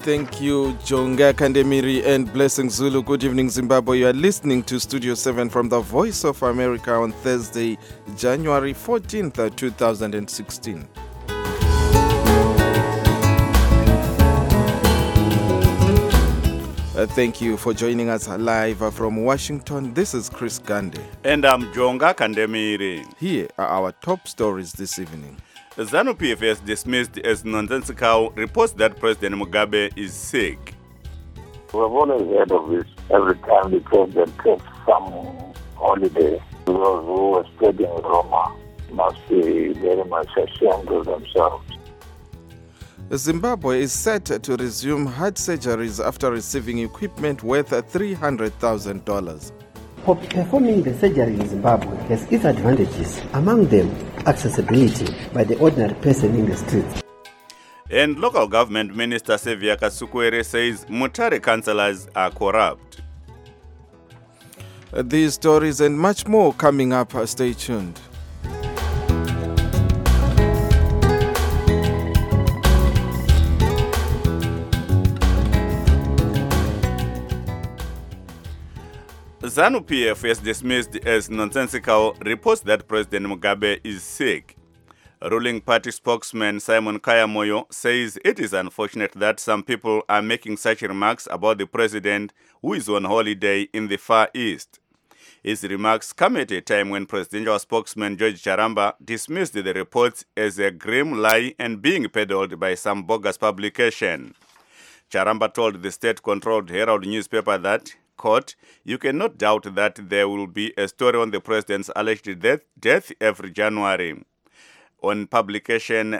Thank you, Jonga Kandemiri and Blessing Zulu. Good evening, Zimbabwe. You are listening to Studio 7 from the Voice of America on Thursday, January 14th, 2016. Thank you for joining us live from Washington. This is Chris Gande. And I'm Jonga Kandemiri. Here are our top stories this evening. The ZANU-PF has dismissed as nonsensical reports that President Mugabe is sick. We've always heard of this every time the president takes some holiday. Those who are studying Roma must be very much ashamed of themselves. Zimbabwe is set to resume heart surgeries after receiving equipment worth $300,000. Performing the surgery in Zimbabwe has its advantages, among them accessibility by the ordinary person in the streets. And local government minister Sevia Kasukwere says Mutare councillors are corrupt. These stories and much more coming up. Stay tuned. ZANU-PF has dismissed as nonsensical reports that President Mugabe is sick. Ruling party spokesman Simon Kayamoyo says it is unfortunate that some people are making such remarks about the president who is on holiday in the Far East. His remarks come at a time when presidential spokesman George Charamba dismissed the reports as a grim lie and being peddled by some bogus publication. Charamba told the state-controlled Herald newspaper that, quote, "You cannot doubt that there will be a story on the president's alleged death every January." Online publication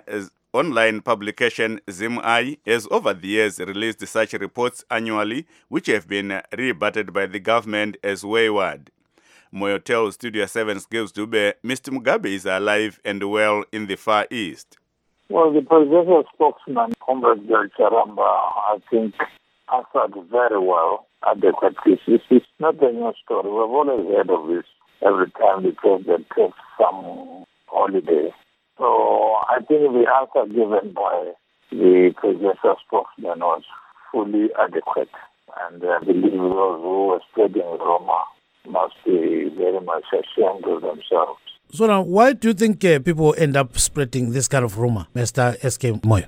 ZimEye has over the years released such reports annually, which have been rebutted by the government as wayward. Moyo tells Studio 7's Gibbs Dube Mr. Mugabe is alive and well in the Far East. Well, the presidential spokesman, Comrade George Charamba, I think answered very well, adequately. It's not a new story. We've always heard of this every time the president takes some holiday. So I think the answer given by the presidential spokesman was fully adequate. And I believe those who are studying Roma must be very much ashamed of themselves. So now, why do you think people end up spreading this kind of rumor, Mr. S.K. Moyo?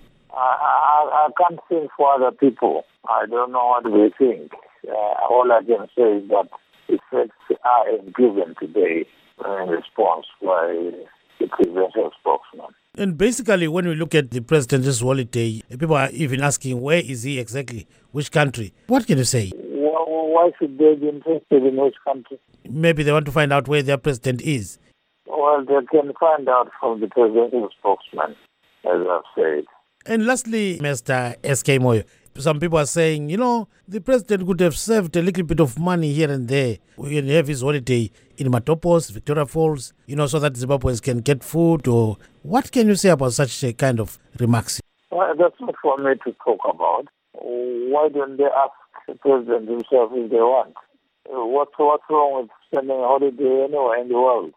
I can't think for other people. I don't know what they think. All I can say is that the facts are given today in response by the presidential spokesman. And basically, when we look at the president's holiday, people are even asking, where is he exactly? Which country? What can you say? Well, why should they be interested in which country? Maybe they want to find out where their president is. Well, they can find out from the presidential spokesman, as I've said. And lastly, Mr. S.K. Moyo, some people are saying, the president could have saved a little bit of money here and there. We can have his holiday in Matopos, Victoria Falls, so that Zimbabweans can get food. Or what can you say about such a kind of remarks? Well, that's not for me to talk about. Why don't they ask the president himself if they want? What's wrong with spending a holiday anywhere in the world?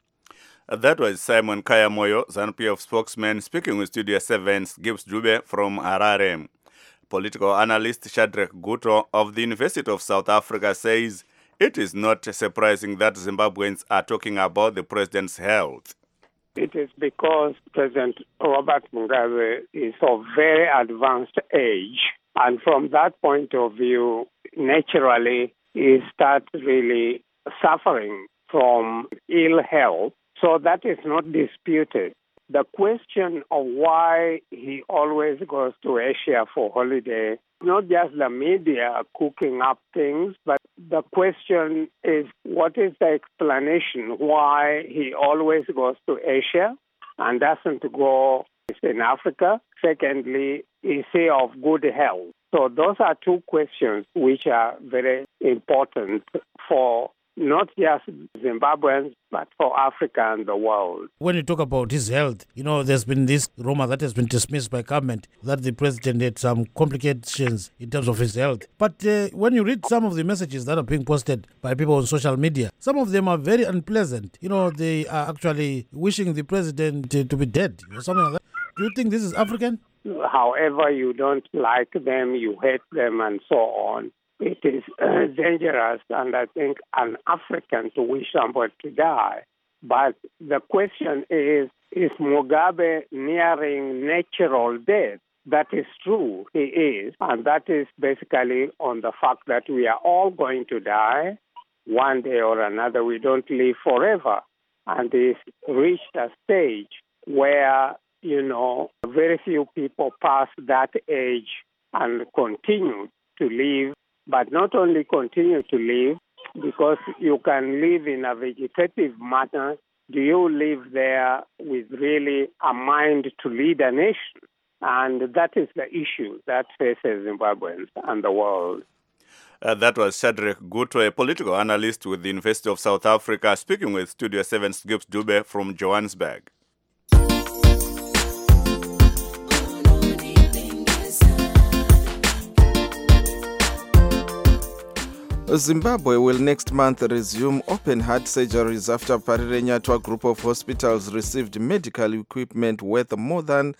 That was Simon Kayamoyo, ZANU-PF spokesman, speaking with Studio 7's Gibbs Dube from Harare. Political analyst Shadrack Guto of the University of South Africa says it is not surprising that Zimbabweans are talking about the president's health. It is because President Robert Mugabe is of very advanced age, and from that point of view, naturally, he starts really suffering from ill health. So that is not disputed. The question of why he always goes to Asia for holiday, not just the media cooking up things, but the question is, what is the explanation why he always goes to Asia and doesn't go in Africa? Secondly, is he of good health? So those are two questions which are very important for not just Zimbabweans, but for Africa and the world. When you talk about his health, there's been this rumor that has been dismissed by government that the president had some complications in terms of his health. But when you read some of the messages that are being posted by people on social media, some of them are very unpleasant. They are actually wishing the president to be dead or something like that. Do you think this is African? however you don't like them, you hate them, and so on. It is dangerous, and I think un-African to wish somebody to die. But the question is Mugabe nearing natural death? That is true, he is. And that is basically on the fact that we are all going to die one day or another. We don't live forever. And he's reached a stage where, very few people pass that age and continue to live. But not only continue to live, because you can live in a vegetative manner, do you live there with really a mind to lead a nation? And that is the issue that faces Zimbabweans and the world. That was Shadrack Guto, a political analyst with the University of South Africa, speaking with Studio 7's Gibbs Dube from Johannesburg. Zimbabwe will next month resume open heart surgeries after Parirenyatwa group of hospitals received medical equipment worth more than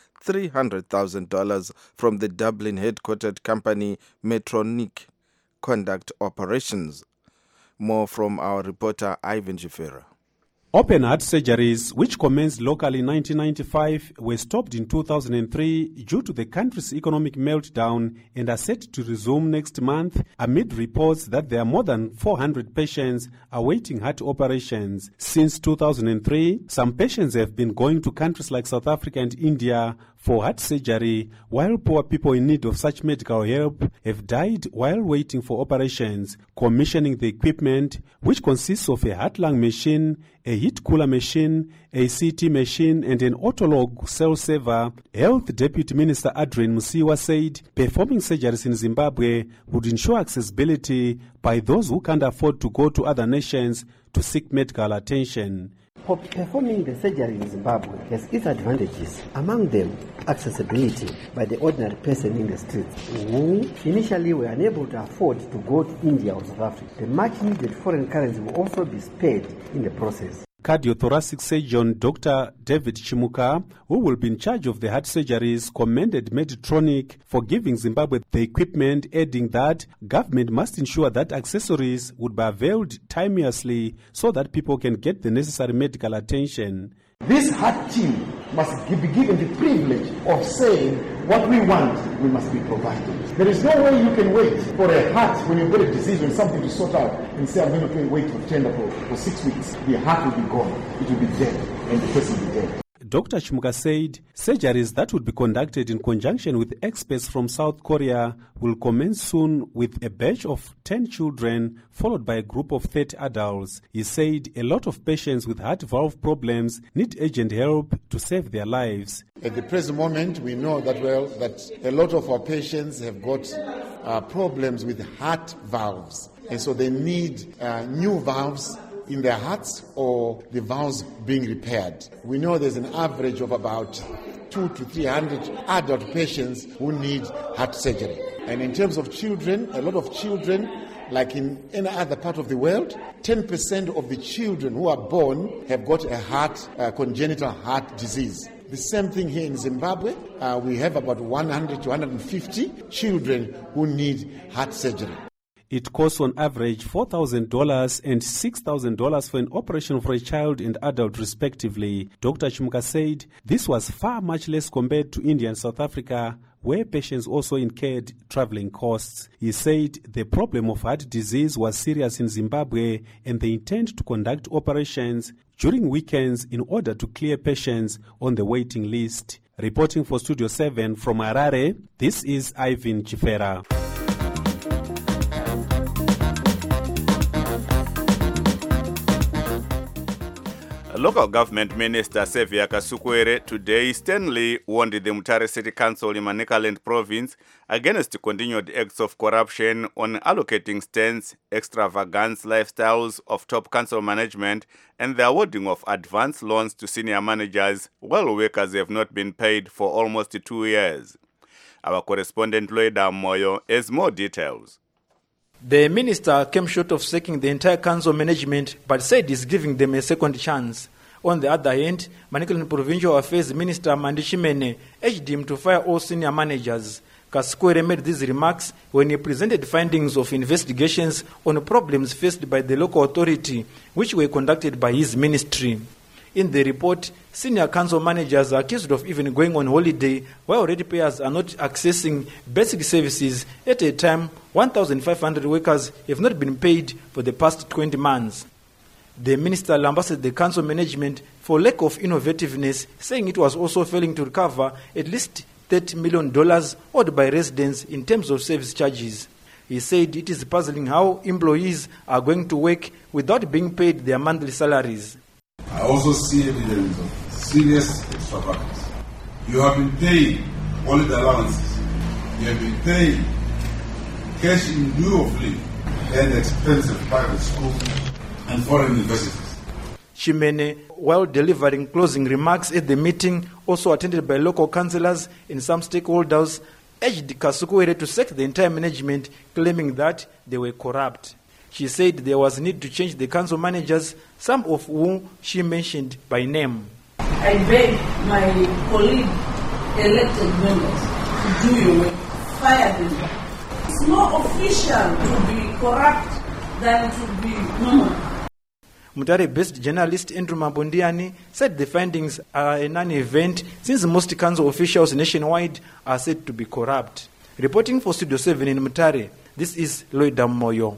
$300,000 from the Dublin headquartered company Medtronic conduct operations. More from our reporter Ivan Jifera. Open heart surgeries, which commenced locally in 1995, were stopped in 2003 due to the country's economic meltdown and are set to resume next month amid reports that there are more than 400 patients awaiting heart operations. Since 2003, some patients have been going to countries like South Africa and India for heart surgery, while poor people in need of such medical help have died while waiting for operations. Commissioning the equipment, which consists of a heart-lung machine, a heat cooler machine, a CT machine, and an autolog cell saver, Health Deputy Minister Adrian Musiwa said performing surgeries in Zimbabwe would ensure accessibility by those who can't afford to go to other nations to seek medical attention. Performing the surgery in Zimbabwe has its advantages, among them accessibility by the ordinary person in the streets who initially were unable to afford to go to India or South Africa. The much needed foreign currency will also be spared in the process. Cardiothoracic surgeon Dr. David Chimuka, who will be in charge of the heart surgeries, commended Medtronic for giving Zimbabwe the equipment, adding that government must ensure that accessories would be availed timeously so that people can get the necessary medical attention. This heart team must be given the privilege of saying what we want, we must be provided. There is no way you can wait for a heart when you've got a disease and something to sort out and say, I'm going to wait for tender for 6 weeks. The heart will be gone. It will be dead, and the person will be dead. Dr. Chimuka said surgeries that would be conducted in conjunction with experts from South Korea will commence soon with a batch of 10 children followed by a group of 30 adults. He said a lot of patients with heart valve problems need urgent help to save their lives. At the present moment, we know that a lot of our patients have got problems with heart valves, and so they need new valves in their hearts or the valves being repaired. We know there's an average of about 200 to 300 adult patients who need heart surgery. And in terms of children, a lot of children, like in any other part of the world, 10% of the children who are born have got a congenital heart disease. The same thing here in Zimbabwe. We have about 100 to 150 children who need heart surgery. It costs on average $4,000 and $6,000 for an operation for a child and adult respectively. Dr. Chimuka said this was far much less compared to India and South Africa, where patients also incurred traveling costs. He said the problem of heart disease was serious in Zimbabwe and they intend to conduct operations during weekends in order to clear patients on the waiting list. Reporting for Studio 7 from Harare, this is Ivan Chifera. Local government minister Sevia Kasukwere today sternly warned the Mutare City Council in Manicaland province against continued acts of corruption on allocating stands, extravagance lifestyles of top council management, and the awarding of advance loans to senior managers while workers have not been paid for almost 2 years. Our correspondent Loida Moyo has more details. The minister came short of sacking the entire council management but said he's giving them a second chance. On the other hand, Manicaland Provincial Affairs Minister Mandi Chimene urged him to fire all senior managers. Kasukuwere made these remarks when he presented findings of investigations on problems faced by the local authority, which were conducted by his ministry. In the report, senior council managers are accused of even going on holiday while ratepayers are not accessing basic services at a time 1,500 workers have not been paid for the past 20 months. The minister lambasted the council management for lack of innovativeness, saying it was also failing to recover at least $30 million owed by residents in terms of service charges. He said it is puzzling how employees are going to work without being paid their monthly salaries. I also see evidence of serious extravagance. You have been paying holiday allowances. You have been paying cash in lieu of leave and expensive private schools and foreign universities. Chimene, while delivering closing remarks at the meeting, also attended by local councillors and some stakeholders, urged Kasukuwere to sack the entire management, claiming that they were corrupt. She said there was need to change the council managers, some of whom she mentioned by name. I beg my colleague elected members to do your work, fire them. It's more official to be corrupt than to be normal. Mutare-based journalist Andrew Mabondiani said the findings are a non-event since most council officials nationwide are said to be corrupt. Reporting for Studio 7 in Mutare, this is Lloyd Moyo.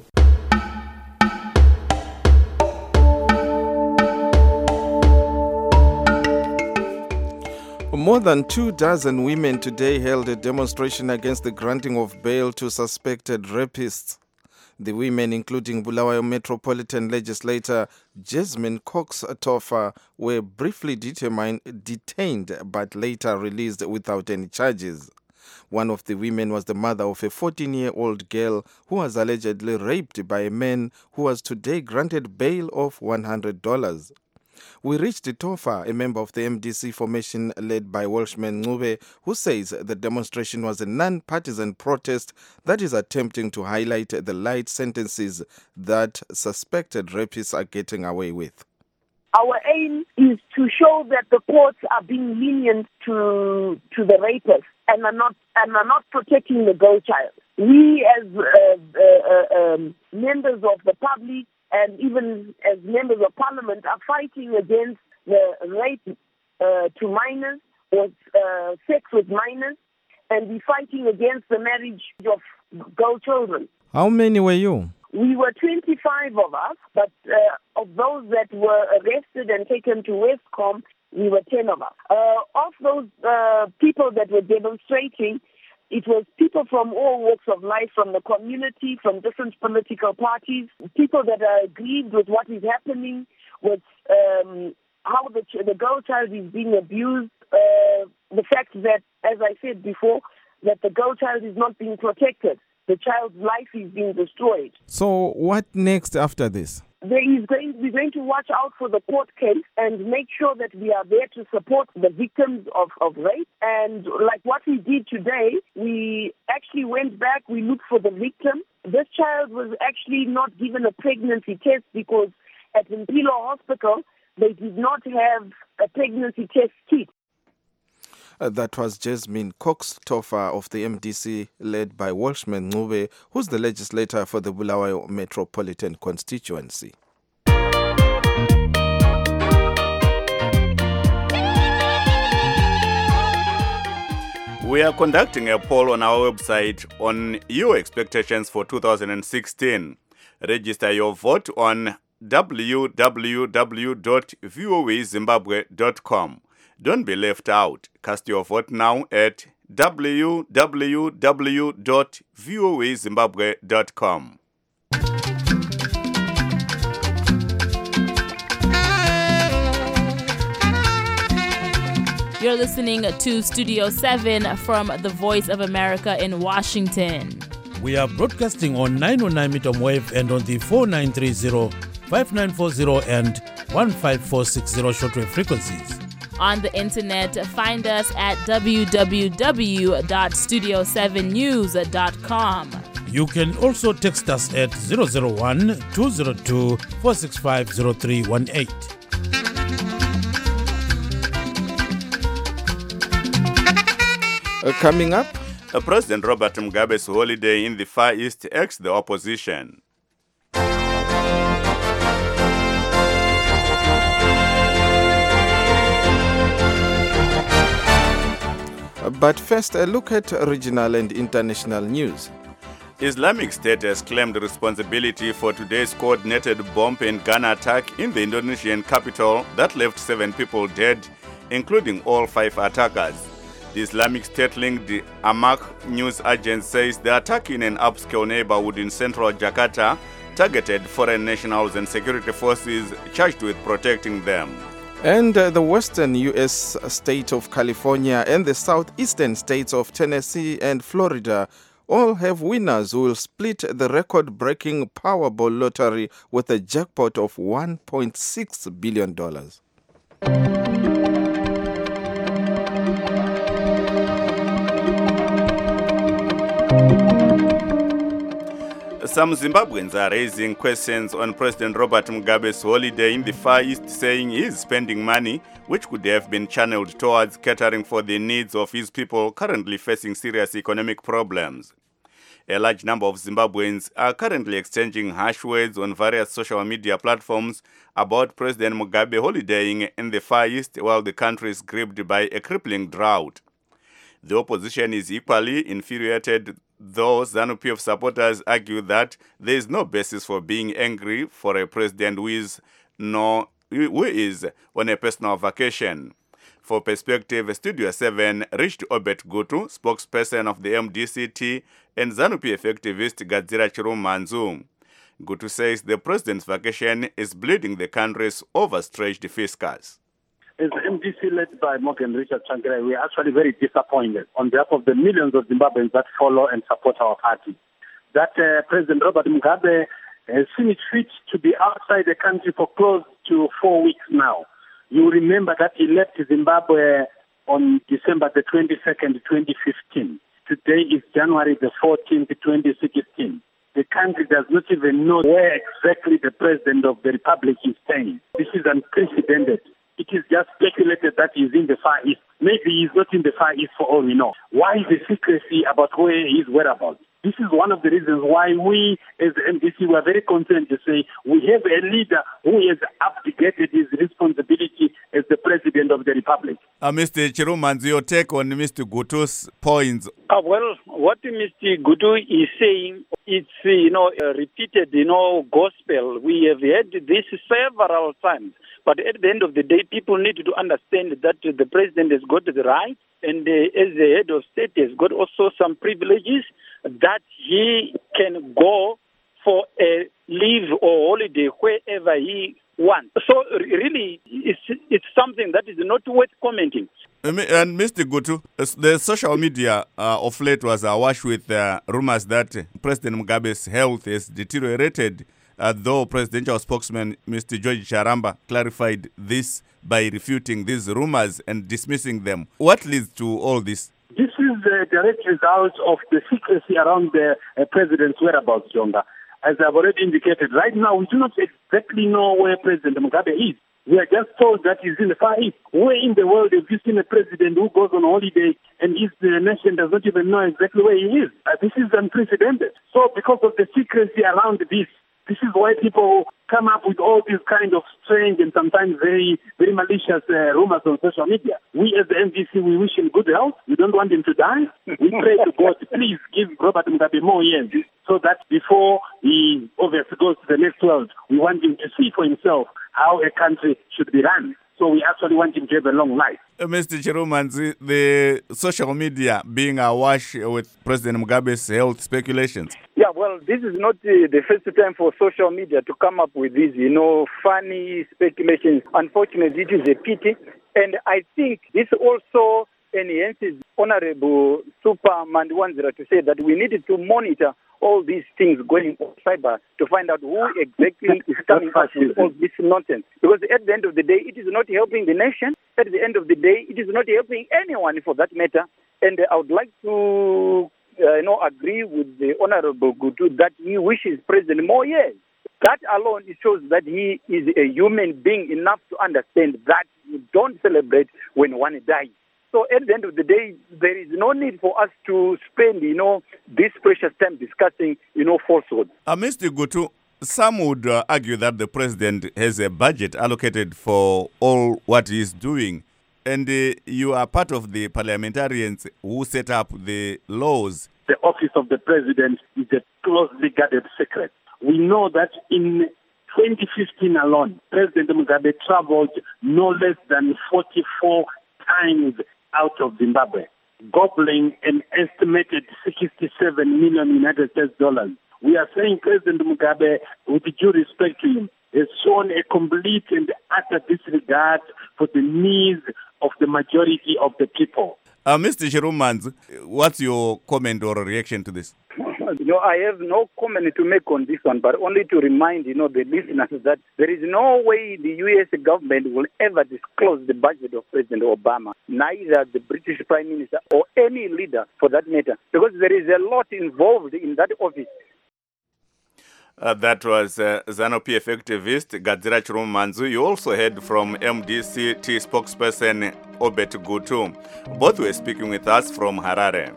More than 24 women today held a demonstration against the granting of bail to suspected rapists. The women, including Bulawayo Metropolitan Legislator Jasmine Cox Tofa, were briefly detained but later released without any charges. One of the women was the mother of a 14-year-old girl who was allegedly raped by a man who was today granted bail of $100. We reached Tofa, a member of the MDC formation led by Welshman Ncube, who says the demonstration was a non-partisan protest that is attempting to highlight the light sentences that suspected rapists are getting away with. Our aim is to show that the courts are being lenient to the rapists and are not protecting the girl child. We as members of the public and even as members of parliament are fighting against the rape to minors or sex with minors, and we're fighting against the marriage of girl children. How many were you? We were 25 of us, but of those that were arrested and taken to Westcom, we were 10 of us. Of those people that were demonstrating, it was people from all walks of life, from the community, from different political parties, people that are aggrieved with what is happening, with how the girl child is being abused, the fact that, as I said before, that the girl child is not being protected. The child's life is being destroyed. So what next after this? We're going to watch out for the court case and make sure that we are there to support the victims of rape. And like what we did today, we actually went back, we looked for the victim. This child was actually not given a pregnancy test because at Mpilo Hospital, they did not have a pregnancy test kit. That was Jasmine Cox Tofa of the MDC, led by Welshman Ncube, who's the legislator for the Bulawayo Metropolitan Constituency. We are conducting a poll on our website on your expectations for 2016. Register your vote on www.voazimbabwe.com. Don't be left out. Cast your vote now at www.voazimbabwe.com. You're listening to Studio 7 from the Voice of America in Washington. We are broadcasting on 909 medium wave and on the 4930, 5940 and 15460 shortwave frequencies. On the internet, find us at www.studio7news.com. You can also text us at 001-202-465-0318. Coming up, President Robert Mugabe's holiday in the Far East axed the opposition. but first a look at regional and international news. Islamic State has claimed responsibility for today's coordinated bomb and gun attack in the Indonesian capital that left 7 people dead, including all 5 attackers. The Islamic State-linked Amaq news agency says the attack in an upscale neighborhood in central Jakarta targeted foreign nationals and security forces charged with protecting them. And the western U.S. state of California and the southeastern states of Tennessee and Florida all have winners who will split the record-breaking Powerball lottery with a jackpot of $1.6 billion. Some Zimbabweans are raising questions on President Robert Mugabe's holiday in the Far East, saying he is spending money which could have been channeled towards catering for the needs of his people currently facing serious economic problems. A large number of Zimbabweans are currently exchanging harsh words on various social media platforms about President Mugabe holidaying in the Far East while the country is gripped by a crippling drought. The opposition is equally infuriated, though ZANU-PF supporters argue that there is no basis for being angry for a president who is on a personal vacation. For Perspective, Studio 7 reached Obet Gutu, spokesperson of the MDCT, and ZANU-PF activist Gadzira Chirumanzu. Gutu says the president's vacation is bleeding the country's overstretched fiscus. As the MDC led by Morgan Richard Tsvangirai, we are actually very disappointed on behalf of the millions of Zimbabweans that follow and support our party. That President Robert Mugabe has seen it fit to be outside the country for close to 4 weeks now. You remember that he left Zimbabwe on December the 22nd, 2015. Today is January the 14th, 2016. The country does not even know where exactly the President of the Republic is staying. This is unprecedented. It is just speculated that he's in the Far East. Maybe he's not in the Far East for all we know. Why the secrecy about where his whereabouts? This is one of the reasons why we, as the MDC, were very concerned to say we have a leader who has abdicated his responsibility as the President of the Republic. Mr. Chirumanzi, your take on Mr. Gutu's points? Well, what Mr. Gutu is saying, it's, a repeated, gospel. We have heard this several times. But at the end of the day, people need to understand that the president has got the right, and as the head of state has got also some privileges that he can go for a leave or holiday wherever he wants. So really, it's something that is not worth commenting. And Mr. Gutu, the social media of late was awash with rumors that President Mugabe's health has deteriorated, though presidential spokesman Mr. George Charamba clarified this by refuting these rumors and dismissing them. What leads to all this? This is the direct result of the secrecy around the president's whereabouts, Jonga. As I've already indicated, right now we do not exactly know where President Mugabe is. We are just told that he's in the Far East. Where in the world have you seen a president who goes on holiday and his nation does not even know exactly where he is? This is unprecedented. So because of the secrecy around this is why people come up with all these kind of strange and sometimes very, very malicious rumors on social media. We as the MDC, we wish him good health. We don't want him to die. We pray to God, please give Robert Mugabe more years so that before he obviously goes to the next world, we want him to see for himself how a country should be run. So we actually want him to have a long life. Mr. Chirumanzi, the social media being awash with President Mugabe's health speculations. Yeah, well, this is not the first time for social media to come up with these, funny speculations. Unfortunately, it is a pity. And I think this also enhances Honorable Super Mandwanzira to say that we needed to monitor all these things going on cyber to find out who exactly is coming up with all this nonsense. Because at the end of the day, it is not helping the nation. At the end of the day, it is not helping anyone for that matter. And I would like to agree with the Honorable Gutu that he wishes President more years. That alone shows that he is a human being enough to understand that you don't celebrate when one dies. So at the end of the day, there is no need for us to spend, this precious time discussing, falsehoods. Mr. Gutu, some would argue that the president has a budget allocated for all what he's doing. And you are part of the parliamentarians who set up the laws. The office of the president is a closely guarded secret. We know that in 2015 alone, President Mugabe traveled no less than 44 times out of Zimbabwe, gobbling an estimated $67 million United States dollars. We are saying President Mugabe, with due respect to him, has shown a complete and utter disregard for the needs of the majority of the people. Mr. Chirumanzi, what's your comment or reaction to this? I have no comment to make on this one, but only to remind, the listeners that there is no way the U.S. government will ever disclose the budget of President Obama, neither the British Prime Minister or any leader for that matter, because there is a lot involved in that office. That was ZANU-PF activist Gadzira Chirumanzi. You also heard from MDC-T spokesperson Obet Gutu. Both were speaking with us from Harare.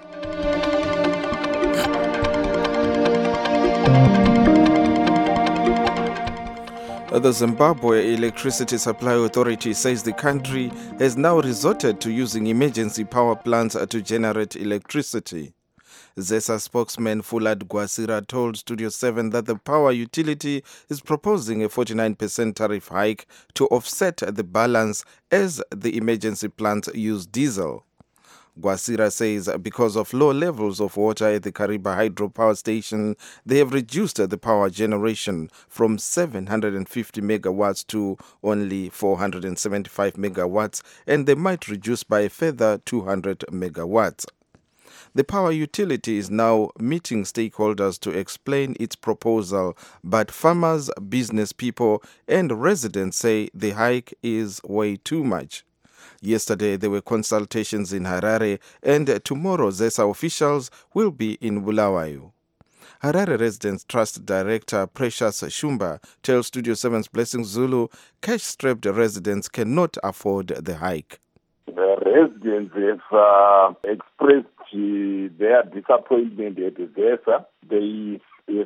The Zimbabwe Electricity Supply Authority says the country has now resorted to using emergency power plants to generate electricity. ZESA spokesman Fulad Gwasira told Studio 7 that the power utility is proposing a 49% tariff hike to offset the balance as the emergency plants use diesel. Gwasira says because of low levels of water at the Kariba hydropower station, they have reduced the power generation from 750 megawatts to only 475 megawatts, and they might reduce by a further 200 megawatts. The power utility is now meeting stakeholders to explain its proposal, but farmers, business people, and residents say the hike is way too much. Yesterday, there were consultations in Harare, and tomorrow, ZESA officials will be in Bulawayo. Harare Residents Trust Director Precious Shumba tells Studio 7's Blessing Zulu cash-strapped residents cannot afford the hike. The residents have expressed their disappointment at ZESA. They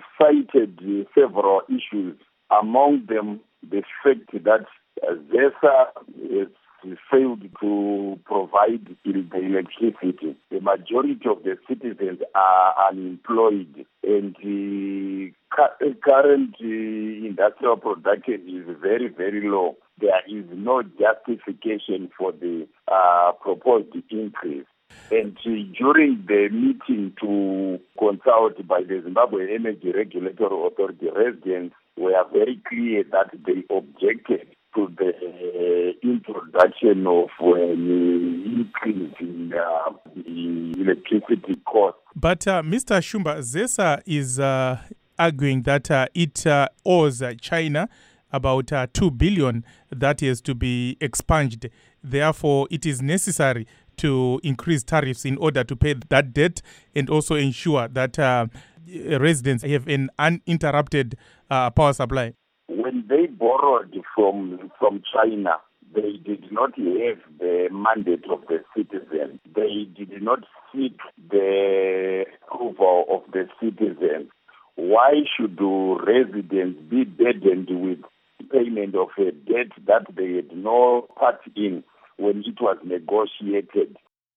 cited several issues, among them the fact that ZESA has failed to provide the electricity. The majority of the citizens are unemployed, and the current industrial production is very, very low. There is no justification for the proposed increase. And during the meeting to consult by the Zimbabwe Energy Regulatory Authority, residents were very clear that they objected to the introduction of an increase in the electricity cost. But Mr. Shumba, ZESA is arguing that it owes China about 2 billion that is to be expunged. Therefore, it is necessary to increase tariffs in order to pay that debt and also ensure that residents have an uninterrupted power supply. When they borrowed from China, they did not have the mandate of the citizen. They did not seek the approval of the citizens. Why should residents be burdened with payment of a debt that they had no part in when it was negotiated?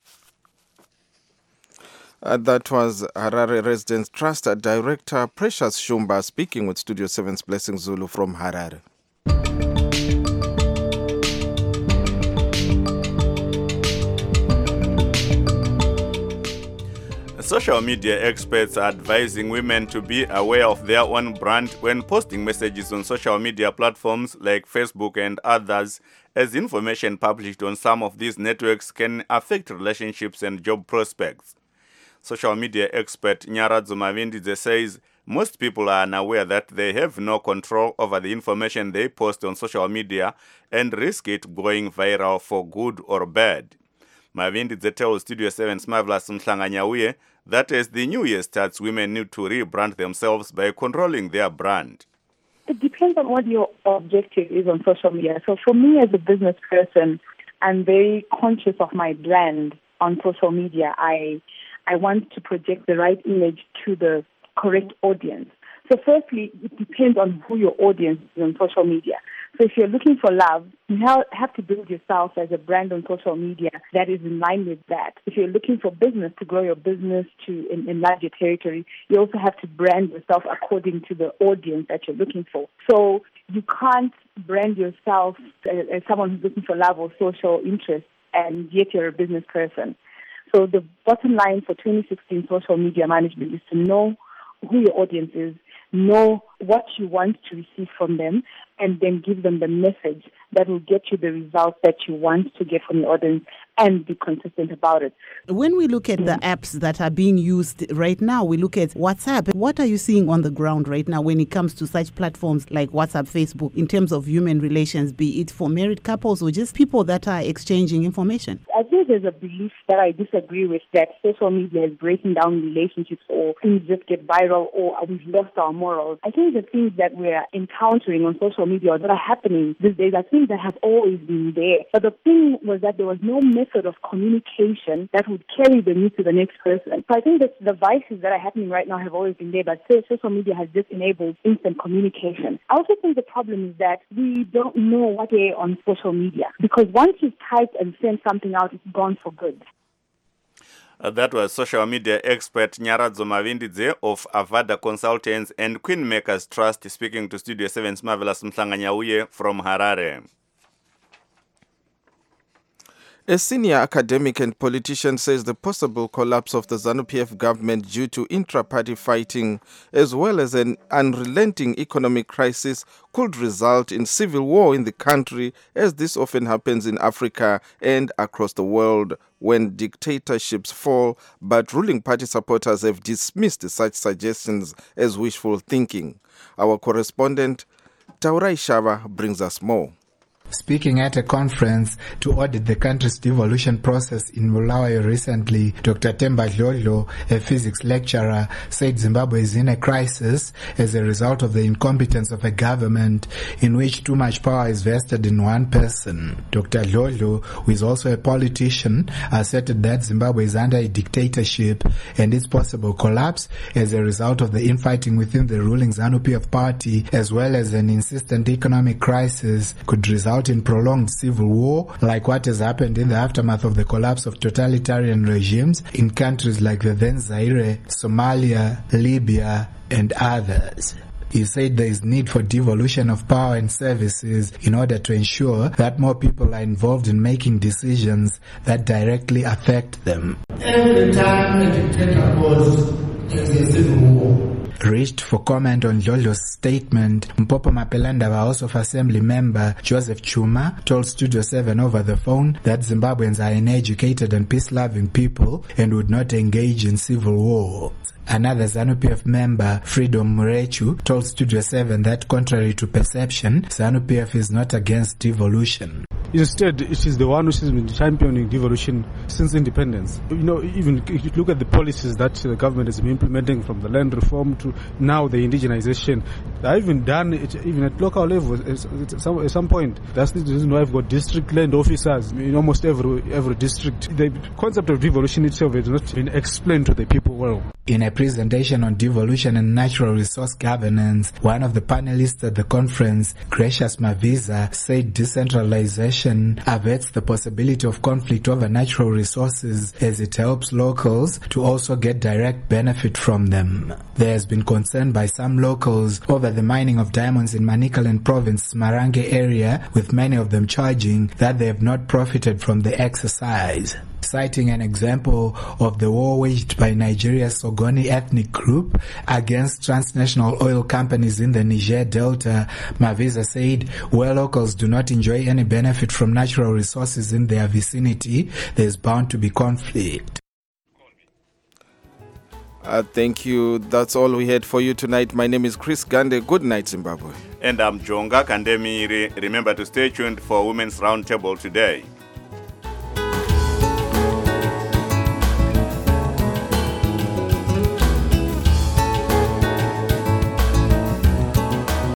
That was Harare Residents Trust Director Precious Shumba speaking with Studio 7's Blessing Zulu from Harare. Social media experts are advising women to be aware of their own brand when posting messages on social media platforms like Facebook and others, as information published on some of these networks can affect relationships and job prospects. Social media expert Nyaradzo Mavindidze says most people are unaware that they have no control over the information they post on social media and risk it going viral for good or bad. Mavindidze tells Studio 7's Marvelous Mhlanganyauye that as the new year starts, women need to rebrand themselves by controlling their brand. It depends on what your objective is on social media. So for me as a business person, I'm very conscious of my brand on social media. I want to project the right image to the correct audience. So firstly, it depends on who your audience is on social media. So if you're looking for love, you have to build yourself as a brand on social media that is in line with that. If you're looking for business, to grow your business, to enlarge your territory, you also have to brand yourself according to the audience that you're looking for. So you can't brand yourself as someone who's looking for love or social interest, and yet you're a business person. So the bottom line for 2016 social media management is to know who your audience is, know what you want to receive from them, and then give them the message that will get you the results that you want to get from your audience, and be consistent about it. When we look at the apps that are being used right now, we look at WhatsApp. What are you seeing on the ground right now when it comes to such platforms like WhatsApp, Facebook, in terms of human relations, be it for married couples or just people that are exchanging information? I think there's a belief that I disagree with, that social media is breaking down relationships, or things just get viral, or we've lost our morals. I think the things that we're encountering on social media or that are happening these days are things that have always been there. But the thing was that there was no method of communication that would carry the news to the next person. So I think that the vices that are happening right now have always been there, but social media has just enabled instant communication. I also think the problem is that we don't know what they are on social media, because once you've typed and sent something out, it's gone for good. That was social media expert Nyaradzo Mavindidze of Avada Consultants and Queenmakers Trust speaking to Studio 7's Marvelous Mhlanganyauye from Harare. A senior academic and politician says the possible collapse of the ZANU-PF government due to intra-party fighting as well as an unrelenting economic crisis could result in civil war in the country, as this often happens in Africa and across the world when dictatorships fall, but ruling party supporters have dismissed such suggestions as wishful thinking. Our correspondent Taurai Shava brings us more. Speaking at a conference to audit the country's devolution process in Bulawayo recently, Dr. Temba Dlodlo, a physics lecturer, said Zimbabwe is in a crisis as a result of the incompetence of a government in which too much power is vested in one person. Dr. Dlodlo, who is also a politician, asserted that Zimbabwe is under a dictatorship and its possible collapse as a result of the infighting within the ruling ZANU-PF party, as well as an insistent economic crisis, could result in prolonged civil war, like what has happened in the aftermath of the collapse of totalitarian regimes in countries like the then Zaire, Somalia, Libya, and others. He said there is need for devolution of power and services in order to ensure that more people are involved in making decisions that directly affect them. Every time a dictator goes, there's a civil war. Reached for comment on Dlodlo's statement, Mpopo Mapelanda, House of Assembly member Joseph Chuma, told Studio 7 over the phone that Zimbabweans are an educated and peace-loving people and would not engage in civil war. Another ZANU-PF member, Freedom Murechu, told Studio 7 that contrary to perception, ZANU-PF is not against devolution. Instead, it is the one which has been championing devolution since independence. You know, even if you look at the policies that the government has been implementing, from the land reform to now the indigenization, they've even done it even at local level at some point. That's the reason why we've got district land officers in almost every district. The concept of devolution itself has not been explained to the people well. In a presentation on devolution and natural resource governance, one of the panelists at the conference, Gracious Maviza, said decentralization averts the possibility of conflict over natural resources as it helps locals to also get direct benefit from them. There has been concern by some locals over the mining of diamonds in Manicaland Province, Marange area, with many of them charging that they have not profited from the exercise. Citing an example of the war waged by Nigeria's Sogoni ethnic group against transnational oil companies in the Niger Delta, Maviza said, where locals do not enjoy any benefit from natural resources in their vicinity, there is bound to be conflict. Thank you. That's all we had for you tonight. My name is Chris Gande. Good night, Zimbabwe. And I'm Jonga Kandemiri. Remember to stay tuned for Women's Roundtable today.